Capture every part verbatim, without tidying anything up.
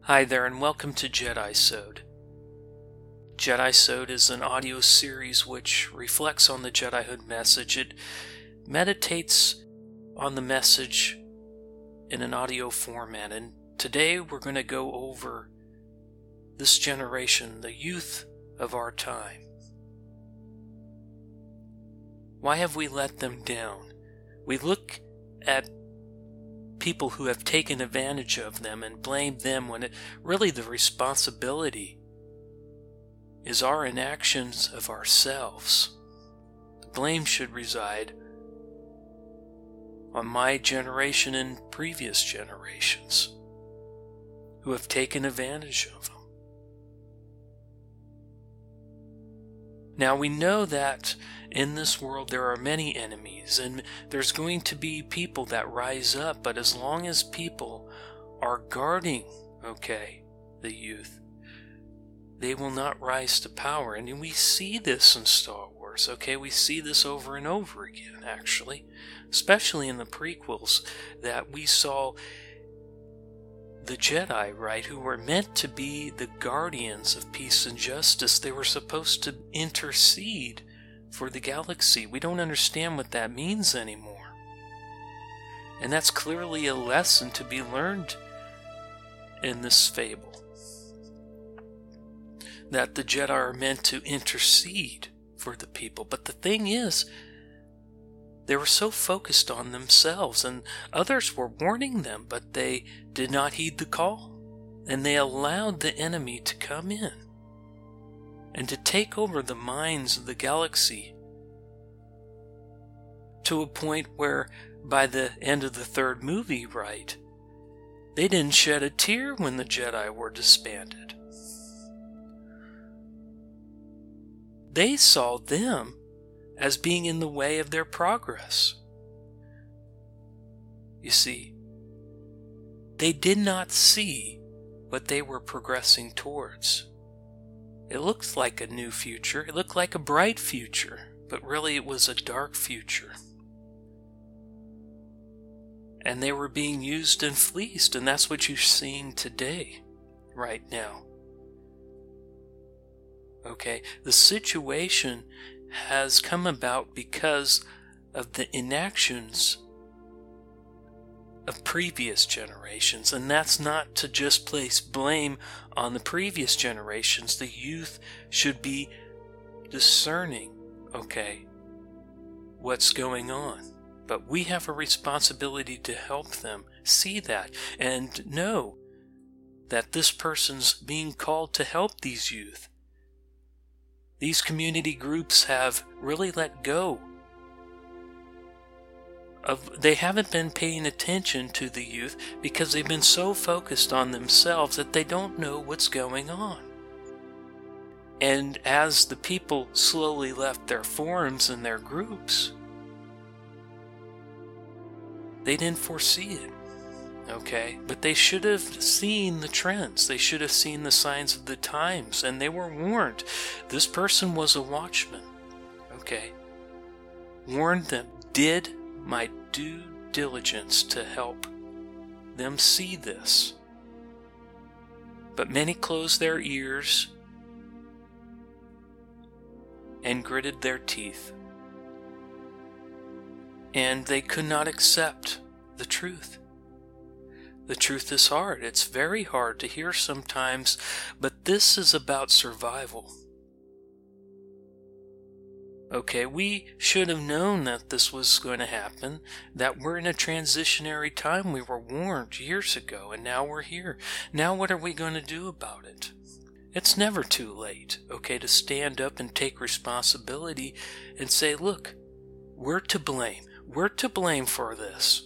Hi there and welcome to Jedi-Sode. Jedi-Sode is an audio series which reflects on the Jedihood message. It meditates on the message in an audio format, and today we're going to go over this generation, the youth of our time. Why have we let them down? We look at people who have taken advantage of them and blame them when it really the responsibility is our inactions of ourselves. The blame should reside on my generation and previous generations who have taken advantage of them. Now we know that in this world there are many enemies, and there's going to be people that rise up, but as long as people are guarding, okay, the youth, they will not rise to power. And we see this in Star Wars, okay? We see this over and over again, actually, especially in the prequels, that we saw the Jedi, right, who were meant to be the guardians of peace and justice. They were supposed to intercede for the galaxy. We don't understand what that means anymore. And that's clearly a lesson to be learned in this fable. That the Jedi are meant to intercede for the people. But the thing is, they were so focused on themselves, and others were warning them, but they did not heed the call. And they allowed the enemy to come in and to take over the minds of the galaxy to a point where by the end of the third movie, right, they didn't shed a tear when the Jedi were disbanded. They saw them as being in the way of their progress. You see, they did not see what they were progressing towards. It looked like a new future. It looked like a bright future, but really it was a dark future. And they were being used and fleeced, and that's what you're seeing today, right now. Okay, the situation has come about because of the inactions of previous generations, and that's not to just place blame on the previous generations. The youth should be discerning, okay, what's going on. But we have a responsibility to help them see that and know that this person's being called to help these youth. These community groups have really let go of, they haven't been paying attention to the youth because they've been so focused on themselves that they don't know what's going on. And as the people slowly left their forums and their groups, they didn't foresee it. Okay, but they should have seen the trends. They should have seen the signs of the times, and they were warned. This person was a watchman. Okay, warned them. Did my due diligence to help them see this. But many closed their ears and gritted their teeth, and they could not accept the truth. The truth is hard. It's very hard to hear sometimes, but this is about survival. Okay, we should have known that this was going to happen, that we're in a transitionary time. We were warned years ago, and now we're here. Now what are we going to do about it? It's never too late, okay, to stand up and take responsibility and say, look, we're to blame. We're to blame for this.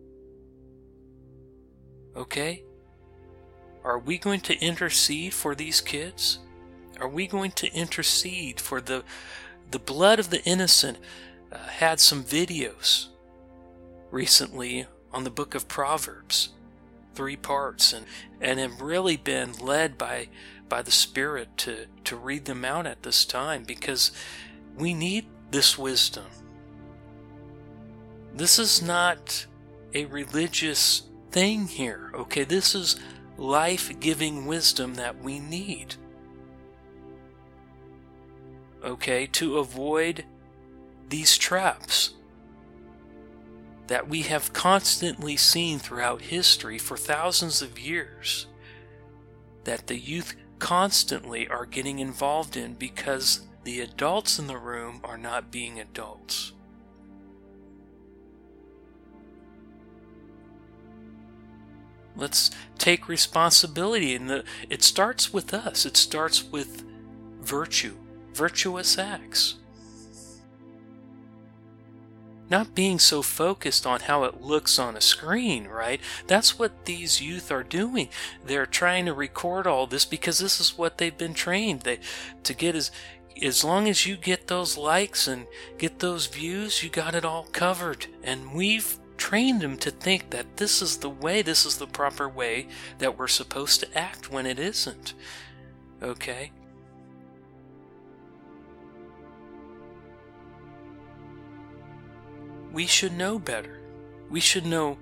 Okay? Are we going to intercede for these kids? Are we going to intercede for the the blood of the innocent? Uh, had some videos recently on the book of Proverbs, three parts, and, and have really been led by by the Spirit to, to read them out at this time, because we need this wisdom. This is not a religious thing here, okay? This is life-giving wisdom that we need. Okay, to avoid these traps that we have constantly seen throughout history for thousands of years, that the youth constantly are getting involved in because the adults in the room are not being adults. Let's take responsibility, and the, it starts with us. It starts with virtue, virtuous acts. Not being so focused on how it looks on a screen, right? That's what these youth are doing. They're trying to record all this because this is what they've been trained they, to get. As, as long as you get those likes and get those views, you got it all covered. And we've trained them to think that this is the way, this is the proper way that we're supposed to act when it isn't. Okay? We should know better. We should know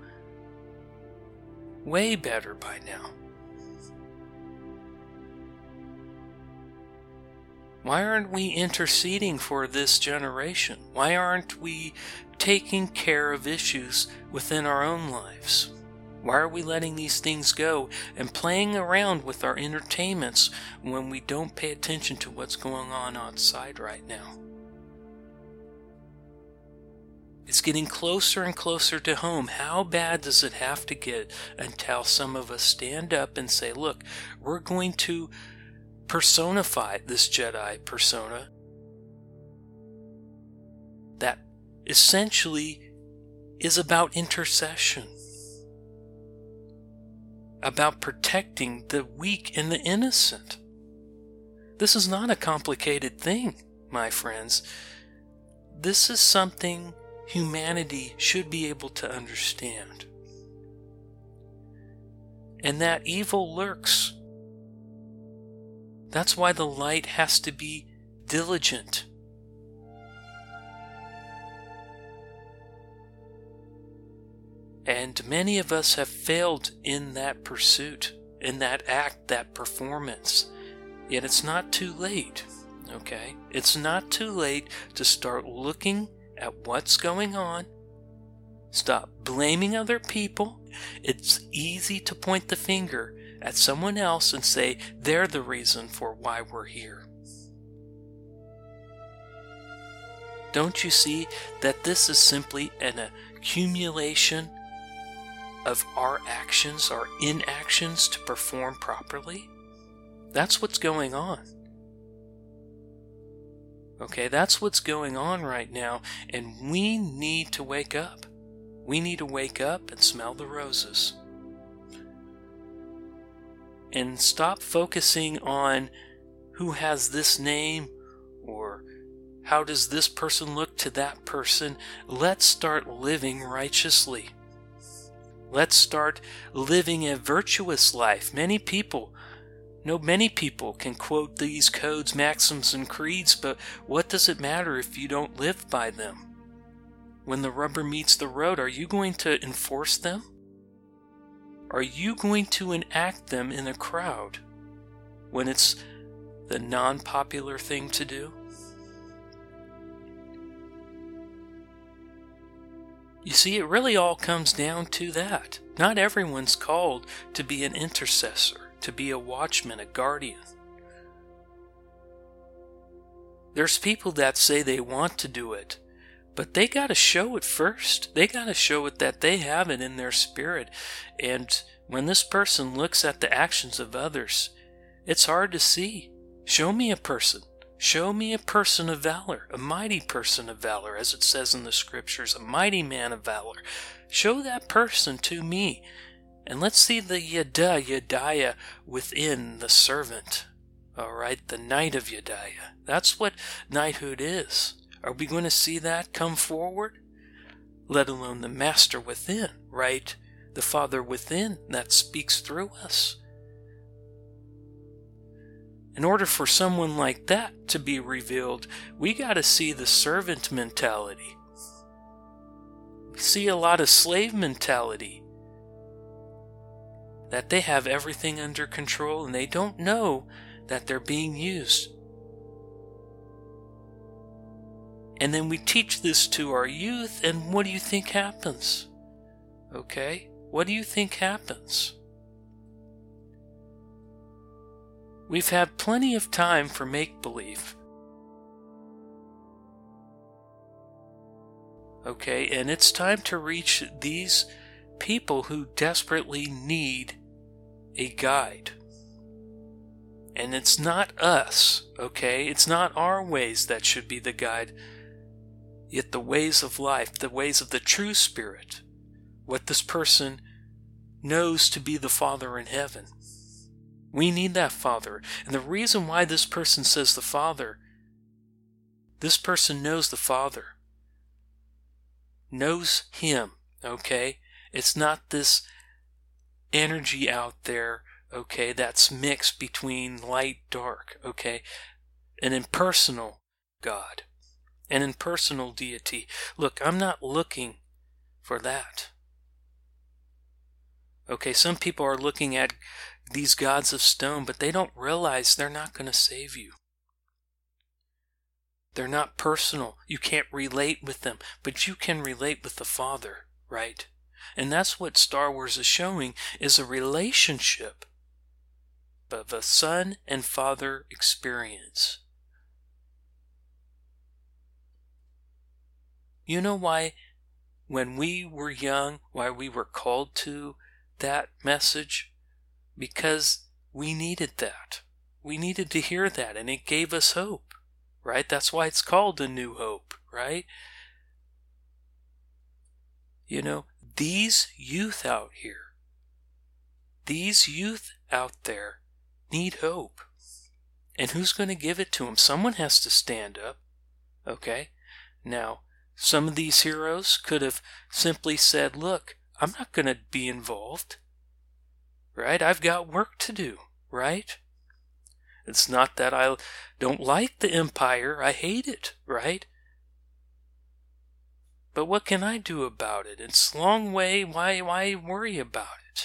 way better by now. Why aren't we interceding for this generation? Why aren't we taking care of issues within our own lives? Why are we letting these things go and playing around with our entertainments when we don't pay attention to what's going on outside right now? It's getting closer and closer to home. How bad does it have to get until some of us stand up and say, look, we're going to personify this Jedi persona that essentially is about intercession, about protecting the weak and the innocent. This is not a complicated thing, my friends. This is something humanity should be able to understand. And that evil lurks. That's why the light has to be diligent. And many of us have failed in that pursuit, in that act, that performance. Yet it's not too late, okay? It's not too late to start looking at what's going on. Stop blaming other people. It's easy to point the finger at someone else and say they're the reason for why we're here. Don't you see that this is simply an accumulation of our actions, our inactions to perform properly? That's what's going on. Okay, that's what's going on right now, and we need to wake up. We need to wake up and smell the roses. And stop focusing on who has this name or how does this person look to that person. Let's start living righteously. Let's start living a virtuous life. Many people No, many people can quote these codes, maxims, and creeds, but what does it matter if you don't live by them? When the rubber meets the road, are you going to enforce them? Are you going to enact them in a crowd when it's the non-popular thing to do? You see, it really all comes down to that. Not everyone's called to be an intercessor, to be a watchman, a guardian. There's people that say they want to do it, but they got to show it first. They got to show it that they have it in their spirit. And when this person looks at the actions of others, it's hard to see. Show me a person. Show me a person of valor, a mighty person of valor, as it says in the scriptures, a mighty man of valor. Show that person to me. And let's see the Yada, Yediah within the servant. All right, the knight of Yediah. That's what knighthood is. Are we going to see that come forward? Let alone the master within, right? The Father within that speaks through us. In order for someone like that to be revealed, we got to see the servant mentality. We see a lot of slave mentality. that they have everything under control and they don't know that they're being used. And then we teach this to our youth, and what do you think happens? Okay? What do you think happens? We've had plenty of time for make-believe. Okay, and it's time to reach these people who desperately need a guide. And it's not us, okay? It's not our ways that should be the guide, yet the ways of life, the ways of the true Spirit, what this person knows to be the Father in heaven. We need that Father. And the reason why this person says the Father, this person knows the Father, knows Him, okay? It's not this energy out there, okay, that's mixed between light, dark, okay? An impersonal God, an impersonal deity. Look, I'm not looking for that. Okay, some people are looking at these gods of stone, but they don't realize they're not going to save you. They're not personal. You can't relate with them, but you can relate with the Father, right? And that's what Star Wars is showing, is a relationship of a son and father experience. You know why, when we were young, why we were called to that message? Because we needed that. We needed to hear that, and it gave us hope, right? That's why it's called A New Hope, right? You know, these youth out here, these youth out there need hope. And who's going to give it to them? Someone has to stand up, okay? Now, some of these heroes could have simply said, look, I'm not going to be involved, right? I've got work to do, right? It's not that I don't like the Empire. I hate it, right? But what can I do about it? It's a long way. Why, why worry about it?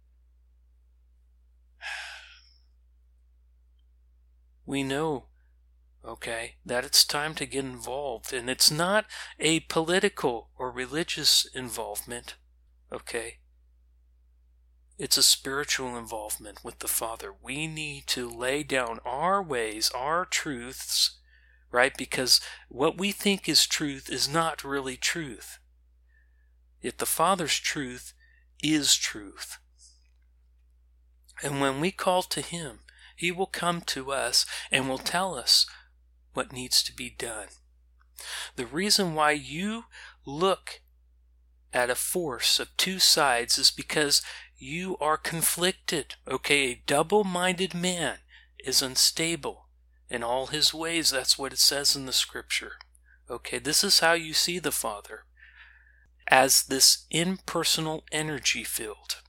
We know, okay, that it's time to get involved. And it's not a political or religious involvement, okay? It's a spiritual involvement with the Father. We need to lay down our ways, our truths, right? Because what we think is truth is not really truth. Yet the Father's truth is truth. And when we call to Him, He will come to us and will tell us what needs to be done. The reason why you look at a force of two sides is because you are conflicted. Okay, a double-minded man is unstable in all his ways. That's what it says in the Scripture. Okay, this is how you see the Father, as this impersonal energy field.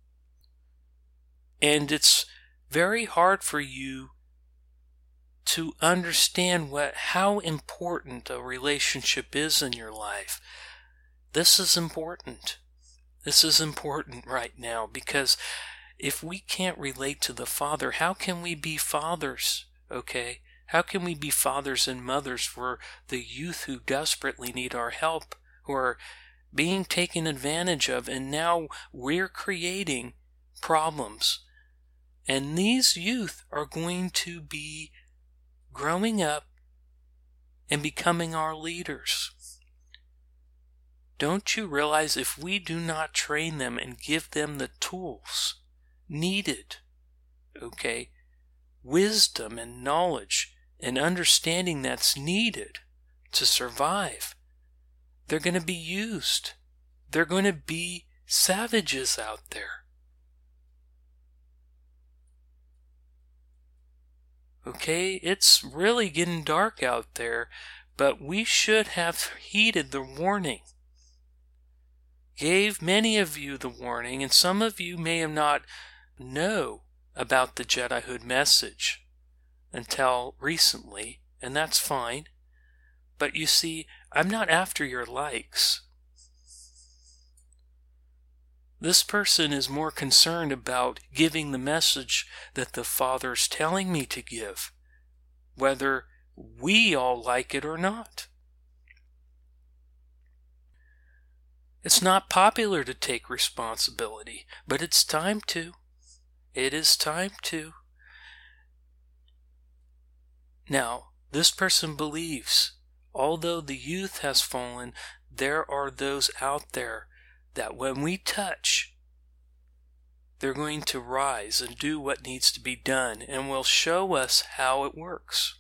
And it's very hard for you to understand what how important a relationship is in your life. This is important. This is important right now, because if we can't relate to the Father, how can we be fathers, okay? How can we be fathers and mothers for the youth who desperately need our help, who are being taken advantage of, and now we're creating problems? And these youth are going to be growing up and becoming our leaders. Don't you realize if we do not train them and give them the tools needed, okay, wisdom and knowledge and understanding that's needed to survive, they're going to be used. They're going to be savages out there. Okay, it's really getting dark out there, but we should have heeded the warning. Gave many of you the warning, and some of you may have not know about the Jedihood message until recently, and that's fine. But you see, I'm not after your likes. This person is more concerned about giving the message that the Father's telling me to give, whether we all like it or not. It's not popular to take responsibility, but it's time to. It is time to. Now, this person believes, although the youth has fallen, there are those out there that when we touch, they're going to rise and do what needs to be done, and will show us how it works.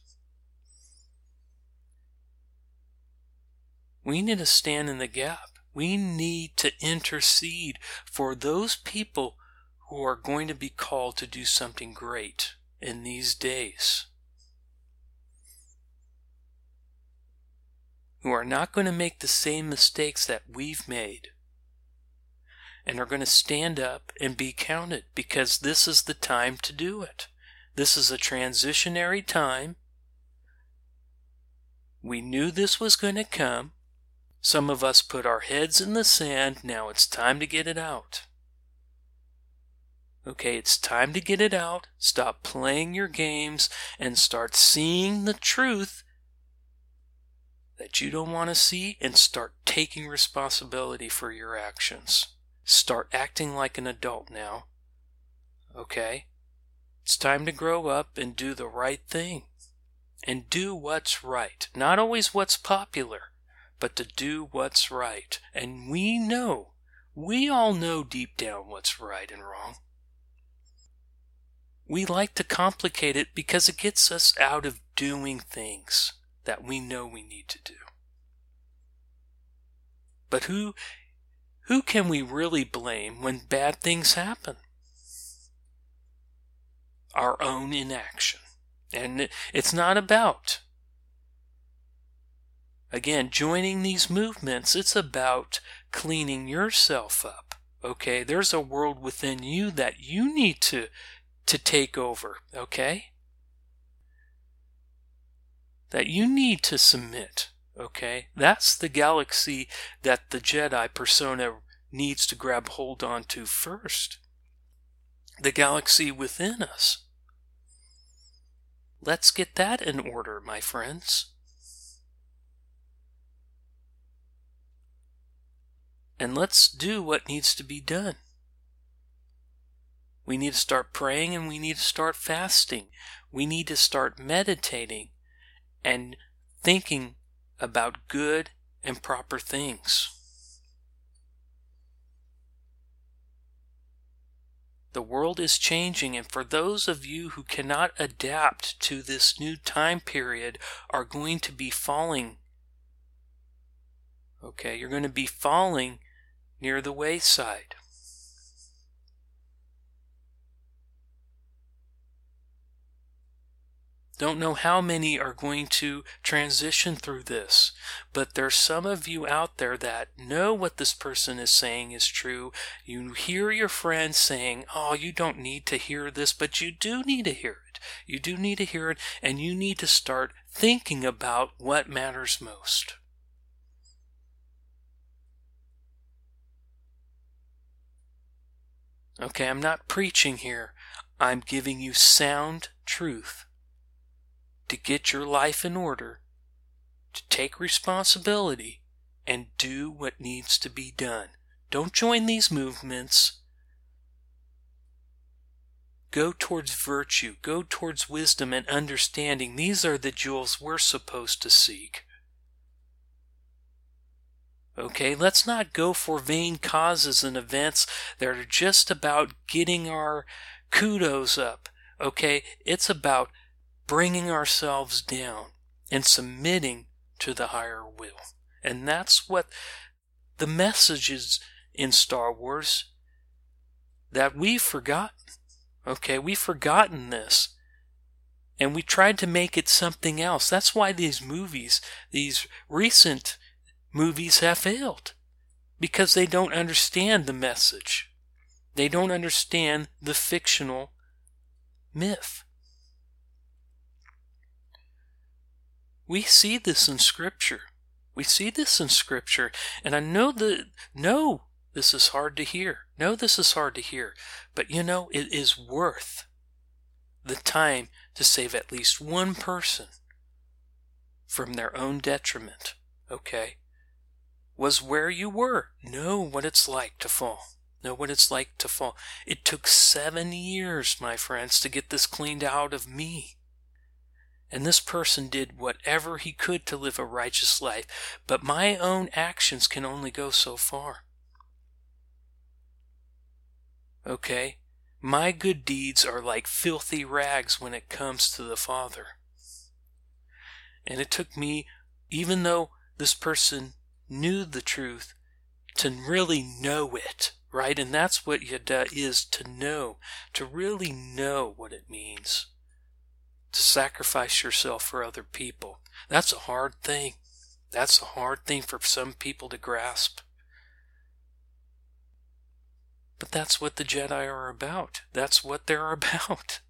We need to stand in the gap. We need to intercede for those people who are going to be called to do something great in these days, who are not going to make the same mistakes that we've made, and are going to stand up and be counted, because this is the time to do it. This is a transitionary time. We knew this was going to come. Some of us put our heads in the sand. Now it's time to get it out. Okay, it's time to get it out. Stop playing your games and start seeing the truth that you don't want to see, and start taking responsibility for your actions. Start acting like an adult now. Okay? It's time to grow up and do the right thing. And do what's right. Not always what's popular, but to do what's right. And we know, we all know deep down what's right and wrong. We like to complicate it because it gets us out of doing things that we know we need to do. But who, who can we really blame when bad things happen? Our own inaction. And it's not about, again, joining these movements. It's about cleaning yourself up. Okay? There's a world within you that you need to, to take over. Okay? That you need to submit. Okay? That's the galaxy that the Jedi persona needs to grab hold onto first. The galaxy within us. Let's get that in order, my friends. And let's do what needs to be done. We need to start praying, and we need to start fasting. We need to start meditating and thinking about good and proper things. The world is changing, and for those of you who cannot adapt to this new time period are going to be falling. Okay, you're going to be falling near the wayside. Don't know how many are going to transition through this, but there's some of you out there that know what this person is saying is true. You hear your friends saying, oh, you don't need to hear this, but you do need to hear it. You do need to hear it, and you need to start thinking about what matters most. Okay, I'm not preaching here. I'm giving you sound truth. To get your life in order, to take responsibility, and do what needs to be done. Don't join these movements. Go towards virtue. Go towards wisdom and understanding. These are the jewels we're supposed to seek. Okay, let's not go for vain causes and events that are just about getting our kudos up. Okay, it's about bringing ourselves down and submitting to the higher will. And that's what the message is in Star Wars that we've forgotten. Okay, we've forgotten this. And we tried to make it something else. That's why these movies, these recent movies have failed. Because they don't understand the message. They don't understand the fictional myth. We see this in Scripture. We see this in Scripture. And I know that, know this is hard to hear. No, this is hard to hear. But you know, it is worth the time to save at least one person from their own detriment, okay? Was where you were. Know what it's like to fall. Know what it's like to fall. It took seven years, my friends, to get this cleaned out of me. And this person did whatever he could to live a righteous life. But my own actions can only go so far. Okay? My good deeds are like filthy rags when it comes to the Father. And it took me, even though this person knew the truth, to really know it, right? And that's what yada is, to know, to really know what it means. To sacrifice yourself for other people. That's a hard thing. That's a hard thing for some people to grasp. But that's what the Jedi are about. That's what they're about.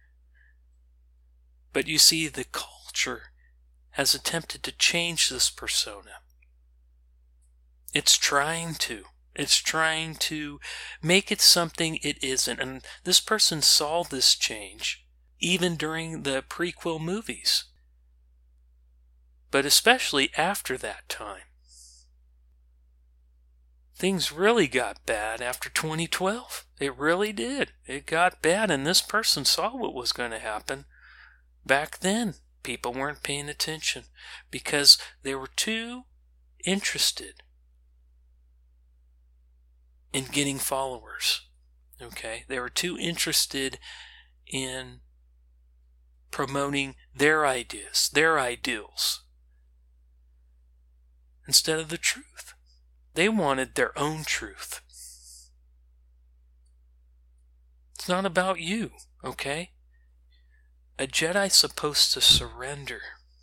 But you see, the culture has attempted to change this persona. It's trying to. It's trying to make it something it isn't. And this person saw this change even during the prequel movies. But especially after that time. Things really got bad after twenty twelve. It really did. It got bad, and this person saw what was going to happen. Back then, people weren't paying attention because they were too interested in getting followers. Okay? They were too interested in promoting their ideas, their ideals, instead of the truth. They wanted their own truth. It's not about you, okay? A Jedi's supposed to surrender.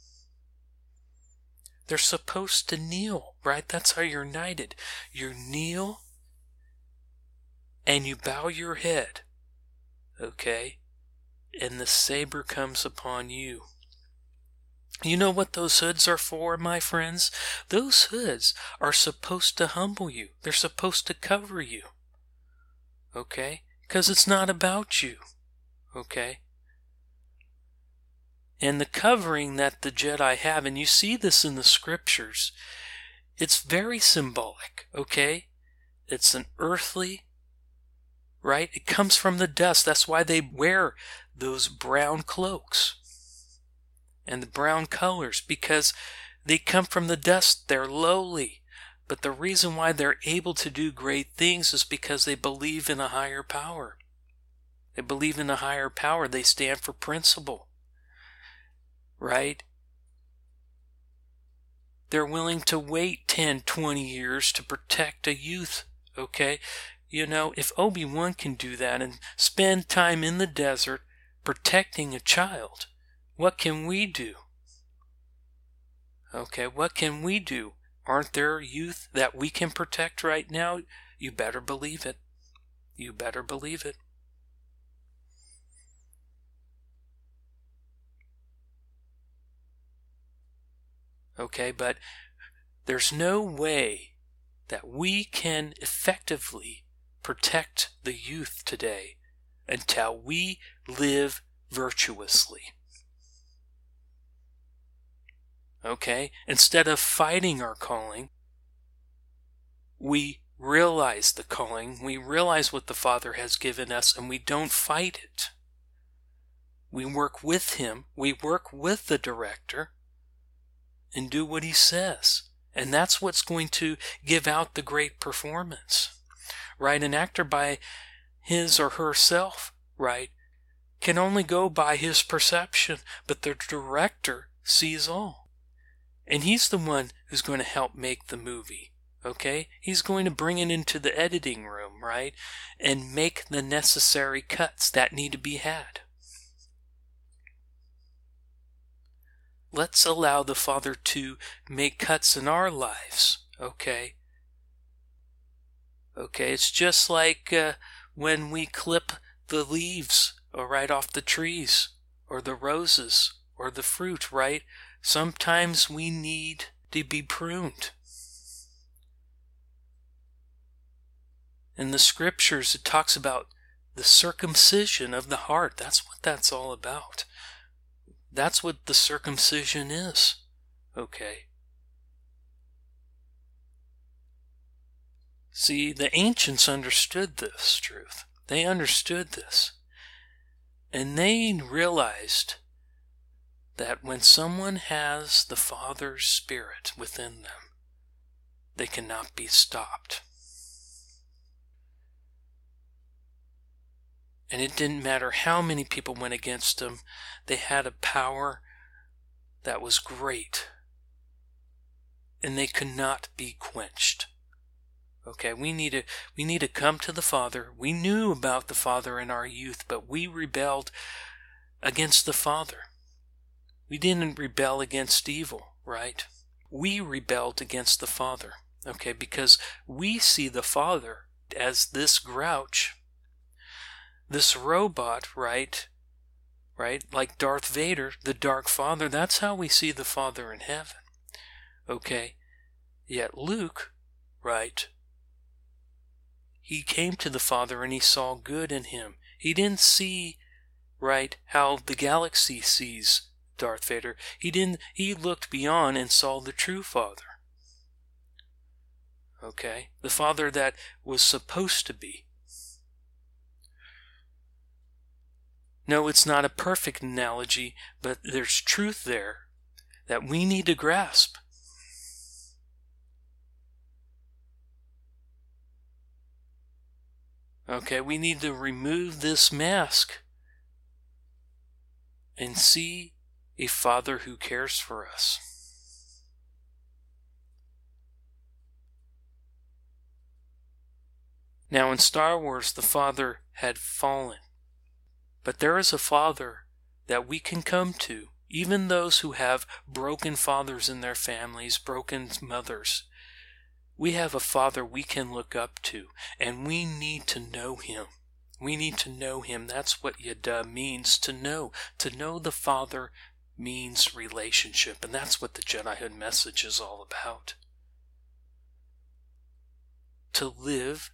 They're supposed to kneel, right? That's how you're knighted. You kneel and you bow your head, okay? And the saber comes upon you. You know what those hoods are for, my friends? Those hoods are supposed to humble you. They're supposed to cover you. Okay? Because it's not about you. Okay? And the covering that the Jedi have, and you see this in the scriptures, it's very symbolic. Okay? It's an earthly, right? It comes from the dust. That's why they wear those brown cloaks and the brown colors, because they come from the dust. They're lowly. But the reason why they're able to do great things is because they believe in a higher power. They believe in a higher power. They stand for principle. Right? They're willing to wait ten, twenty years to protect a youth. Okay? You know, if Obi-Wan can do that and spend time in the desert protecting a child, what can we do? Okay, what can we do? Aren't there youth that we can protect right now? You better believe it. You better believe it. Okay, but there's no way that we can effectively protect the youth today until we live virtuously. Okay? Instead of fighting our calling, we realize the calling, we realize what the Father has given us, and we don't fight it. We work with Him, we work with the director, and do what He says. And that's what's going to give out the great performance. Right? An actor by his or herself, right, can only go by his perception, but the director sees all. And he's the one who's going to help make the movie, okay? He's going to bring it into the editing room, right, and make the necessary cuts that need to be had. Let's allow the Father to make cuts in our lives, okay? Okay, it's just like uh, when we clip the leaves or right off the trees or the roses or the fruit, right? Sometimes we need to be pruned. In the scriptures, it talks about the circumcision of the heart. That's what that's all about. That's what the circumcision is. Okay. See, the ancients understood this truth. They understood this. And they realized that when someone has the Father's Spirit within them, they cannot be stopped. And it didn't matter how many people went against them, they had a power that was great. And they could not be quenched. Okay, we need to we need to come to the Father. We knew about the Father in our youth, but we rebelled against the Father. We didn't rebel against evil, right? We rebelled against the Father, okay, because we see the Father as this grouch, this robot, right? Right? Like Darth Vader, the Dark Father. That's how we see the Father in heaven. Okay? Yet Luke, right? He came to the Father and he saw good in him. He didn't see, right, how the galaxy sees Darth Vader. He didn't, he looked beyond and saw the true Father. Okay? The Father that was supposed to be. No, it's not a perfect analogy, but there's truth there that we need to grasp. Okay, we need to remove this mask and see a Father who cares for us. Now in Star Wars, the Father had fallen. But there is a Father that we can come to, even those who have broken fathers in their families, broken mothers. We have a Father we can look up to, and we need to know Him. We need to know Him. That's what Yada means, to know. To know the Father means relationship, and that's what the Jedihood message is all about. To live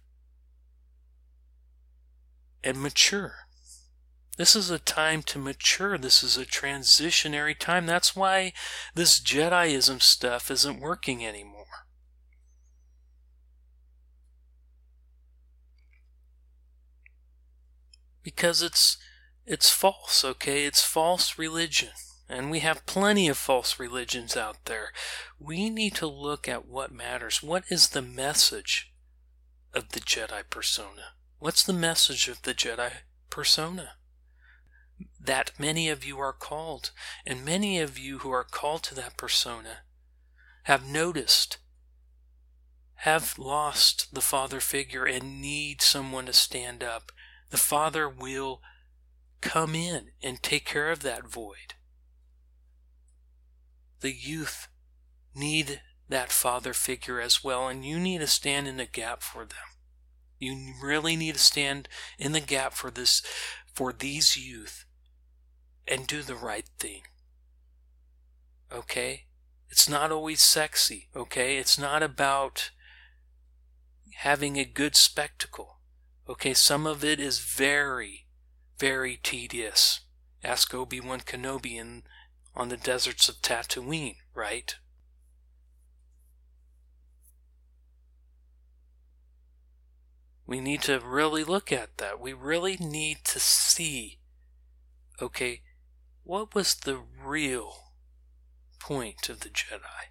and mature. This is a time to mature. This is a transitionary time. That's why this Jediism stuff isn't working anymore. Because it's it's false, okay? It's false religion. And we have plenty of false religions out there. We need to look at what matters. What is the message of the Jedi persona? What's the message of the Jedi persona? That many of you are called, and many of you who are called to that persona have noticed, have lost the Father figure and need someone to stand up. The Father will come in and take care of that void. The youth need that Father figure as well, and you need to stand in the gap for them. You really need to stand in the gap for this, for these youth, and do the right thing. Okay? It's not always sexy, okay? It's not about having a good spectacle. Okay, some of it is very, very tedious. Ask Obi-Wan Kenobi in, on the deserts of Tatooine, right? We need to really look at that. We really need to see, okay, what was the real point of the Jedi?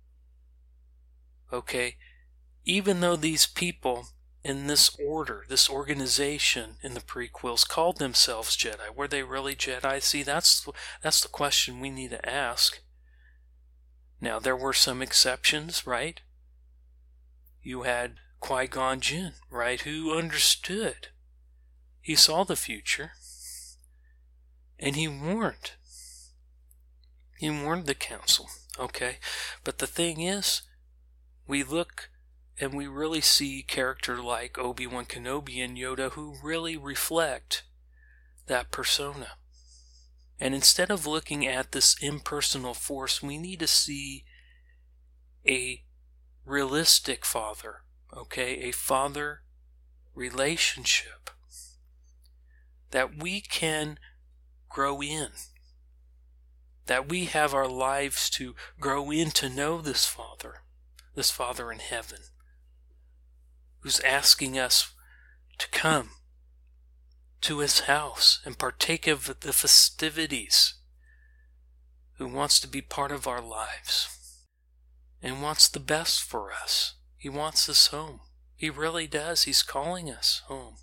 Okay, even though these people in this order, this organization in the prequels called themselves Jedi, were they really Jedi? See, that's that's the question we need to ask. Now, there were some exceptions, right? You had Qui-Gon Jinn, right, who understood. He saw the future, and he warned. He warned the council, okay? But the thing is, we look and we really see character like Obi-Wan Kenobi and Yoda who really reflect that persona. And instead of looking at this impersonal force, we need to see a realistic father, okay? A father relationship that we can grow in, that we have our lives to grow in to know this Father, this Father in heaven, who's asking us to come to his house and partake of the festivities, who wants to be part of our lives and wants the best for us. He wants us home. He really does. He's calling us home.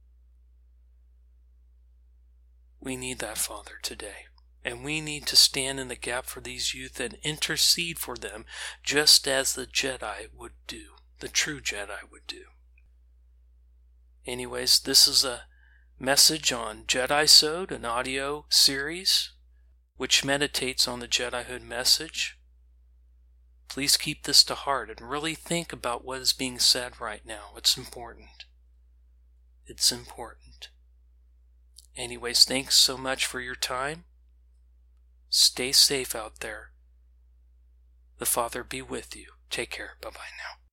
We need that Father today. And we need to stand in the gap for these youth and intercede for them, just as the Jedi would do, the true Jedi would do. Anyways, this is a message on Jedi-Sode, an audio series which meditates on the Jedihood message. Please keep this to heart and really think about what is being said right now. It's important. It's important. Anyways, thanks so much for your time. Stay safe out there. The Father be with you. Take care. Bye-bye now.